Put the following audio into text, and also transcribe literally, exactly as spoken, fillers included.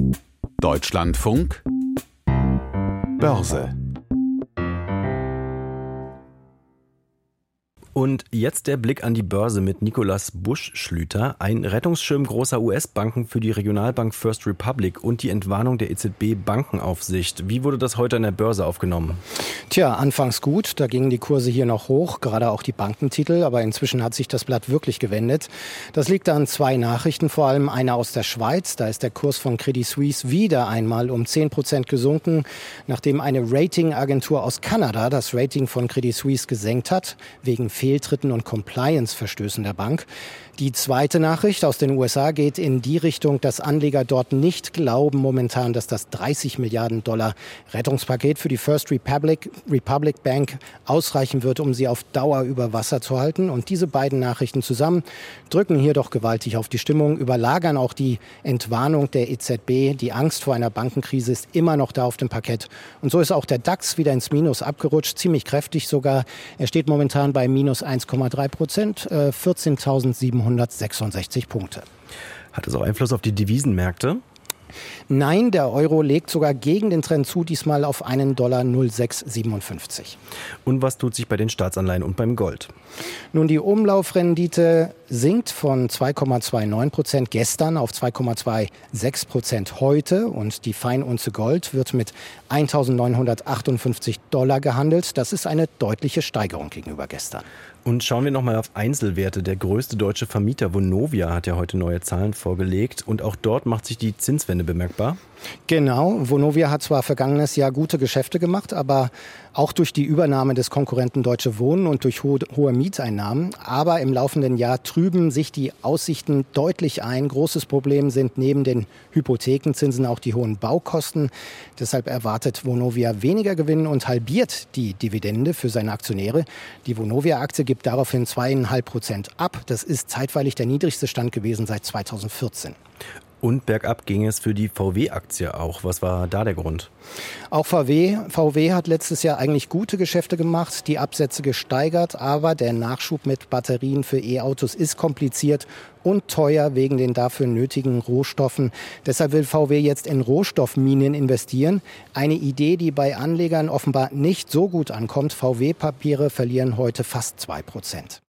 Deutschlandfunk Börse. Und jetzt der Blick an die Börse mit Nicolas Busch-Schlüter, ein Rettungsschirm großer U S-Banken für die Regionalbank First Republic und die Entwarnung der E Z B-Bankenaufsicht. Wie wurde das heute an der Börse aufgenommen? Tja, anfangs gut, da gingen die Kurse hier noch hoch, gerade auch die Bankentitel, aber inzwischen hat sich das Blatt wirklich gewendet. Das liegt an zwei Nachrichten, vor allem eine aus der Schweiz. Da ist der Kurs von Credit Suisse wieder einmal um zehn Prozent gesunken, nachdem eine Ratingagentur aus Kanada das Rating von Credit Suisse gesenkt hat, wegen Fehltritten und Compliance-Verstößen der Bank. Die zweite Nachricht aus den U S A geht in die Richtung, dass Anleger dort nicht glauben momentan, dass das dreißig Milliarden Dollar Rettungspaket für die First Republic, Republic Bank ausreichen wird, um sie auf Dauer über Wasser zu halten. Und diese beiden Nachrichten zusammen drücken hier doch gewaltig auf die Stimmung, überlagern auch die Entwarnung der E Z B. Die Angst vor einer Bankenkrise ist immer noch da auf dem Parkett. Und so ist auch der DAX wieder ins Minus abgerutscht, ziemlich kräftig sogar. Er steht momentan bei minus eins Komma drei Prozent, äh, vierzehntausendsiebenhundertsechsundsechzig Punkte. Hat es auch Einfluss auf die Devisenmärkte? Nein, der Euro legt sogar gegen den Trend zu, diesmal auf einen Dollar null Komma sechs siebenundfünfzig. Und was tut sich bei den Staatsanleihen und beim Gold? Nun, die Umlaufrendite sinkt von zwei Komma neunundzwanzig Prozent gestern auf zwei Komma sechsundzwanzig Prozent heute und die Feinunze Gold wird mit eintausendneunhundertachtundfünfzig Dollar gehandelt. Das ist eine deutliche Steigerung gegenüber gestern. Und schauen wir nochmal auf Einzelwerte. Der größte deutsche Vermieter Vonovia hat ja heute neue Zahlen vorgelegt und auch dort macht sich die Zinswende bemerkbar. Genau, Vonovia hat zwar vergangenes Jahr gute Geschäfte gemacht, aber auch durch die Übernahme des Konkurrenten Deutsche Wohnen und durch hohe, hohe Mieteinnahmen. Aber im laufenden Jahr trüben sich die Aussichten deutlich ein. Großes Problem sind neben den Hypothekenzinsen auch die hohen Baukosten. Deshalb erwartet Vonovia weniger Gewinn und halbiert die Dividende für seine Aktionäre. Die Vonovia-Aktie gibt daraufhin zwei Komma fünf Prozent ab. Das ist zeitweilig der niedrigste Stand gewesen seit zweitausendvierzehn. Und bergab ging es für die V W-Aktie auch. Was war da der Grund? Auch V W. V W hat letztes Jahr eigentlich gute Geschäfte gemacht, die Absätze gesteigert, aber der Nachschub mit Batterien für E-Autos ist kompliziert und teuer wegen den dafür nötigen Rohstoffen. Deshalb will V W jetzt in Rohstoffminen investieren. Eine Idee, die bei Anlegern offenbar nicht so gut ankommt. V W-Papiere verlieren heute fast zwei Prozent.